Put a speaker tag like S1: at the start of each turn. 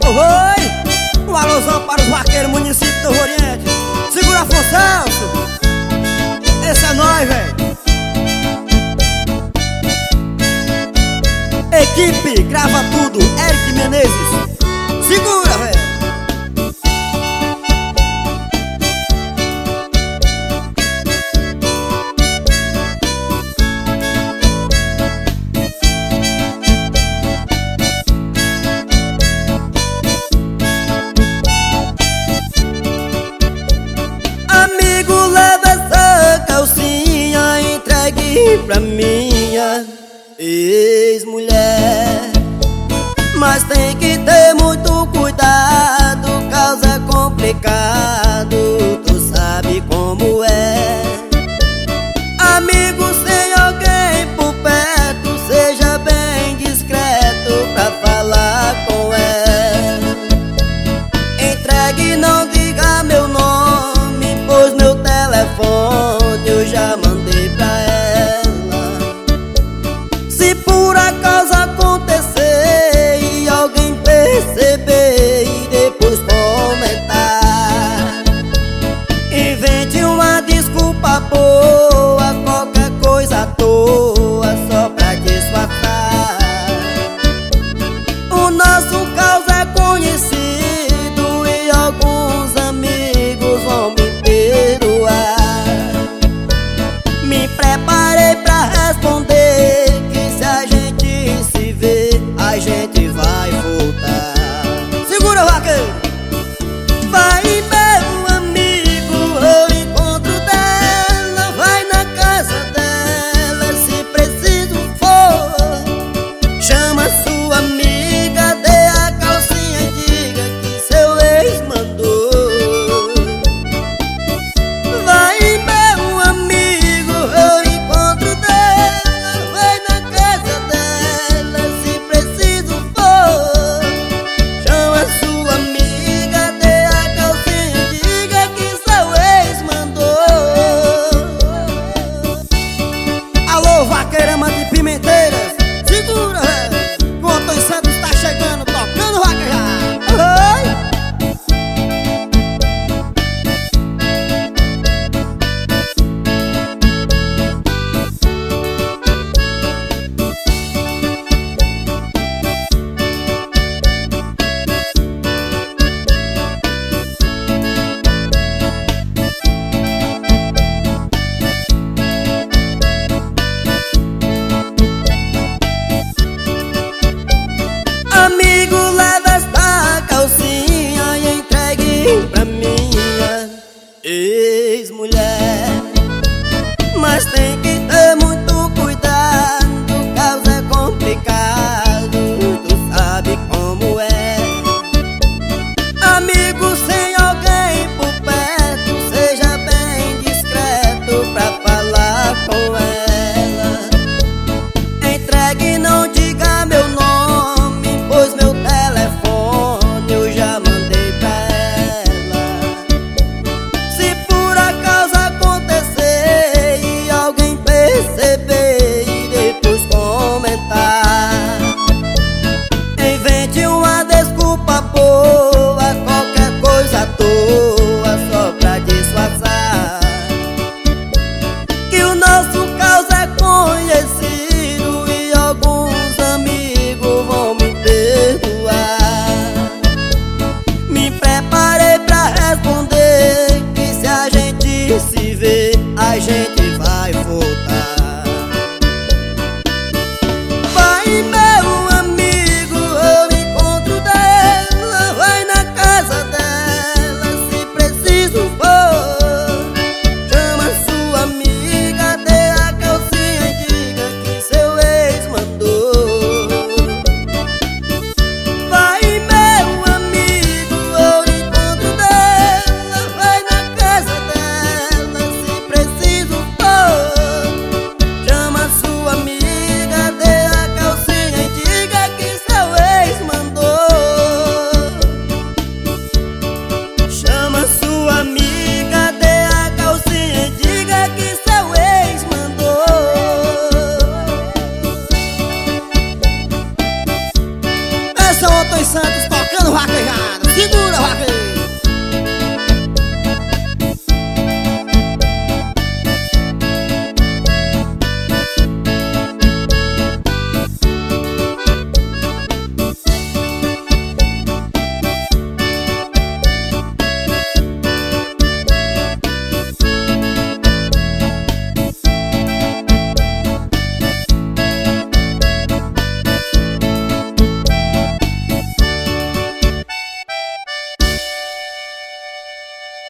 S1: Oi! Um alôzão para os vaqueiros, município do Oriente. Segura a Celso. Esse é nóis, velho. Equipe, grava tudo, Eric Menezes. Segura, velho. Amigo, leva essa calcinha, entregue pra minha ex-mulher. Mas tem que ter muito cuidado, causa complicado, tu sabe como é. Amigo, sem alguém por perto, seja bem discreto pra falar com ela. Entregue, não diga meu nome, pois meu telefone eu já mandei pra ela. Se por acaso acontecer e alguém perceber e depois comentar, invente uma desculpa boa, qualquer coisa à toa, só pra disfarçar. O nosso caos é conhecido e alguns amigos vão me perdoar. Me preparei pra responder que se a gente se vê, a gente vai voltar. Segura, vaqueiro! Vai, meu amigo, ao encontro dela, vai na casa dela, se preciso for. Chama sua amiga, dê a calcinha e diga que seu ex mandou. Vai, meu amigo, ao encontro dela, vai na casa dela, se preciso for. Chama sua amiga, dê a calcinha e diga que seu ex mandou. Alô, vaqueirama de Pimenteiras, segura, velho. O Antônio Santos tá chegando, tocando vaca já. Oi! Amigo, leva esta calcinha e entregue pra minha ex-mulher. Mas tem que ter muito cuidado, causa é complicado, tu sabe como é. Amigo, sem alguém por perto, seja bem discreto pra falar com ela. Entregue, não diga meu nome, pois meu telefone eu já mandei pra ela. Se por acaso acontecer e alguém perceber e depois comentar, invente uma desculpa boa, qualquer coisa à toa, só pra disfarçar. Que o nosso caos é conhecido e alguns amigos vão me perdoar. Me preparei pra responder que se a gente se vê, a gente vai voltar. Vai, meu amigo, ao encontro dela, vai na casa dela, se preciso for. Chama sua amiga, dê a calcinha e diga que seu ex mandou. Vai, meu amigo, ao encontro dela, vai na casa dela, se preciso for. Chama sua amiga, dê a calcinha e diga que seu ex mandou. Chama sua amiga, dê a calcinha e diga que seu ex mandou. Esse é o Antônio Santos tocando. segurando vaquejada, segura vaquejada.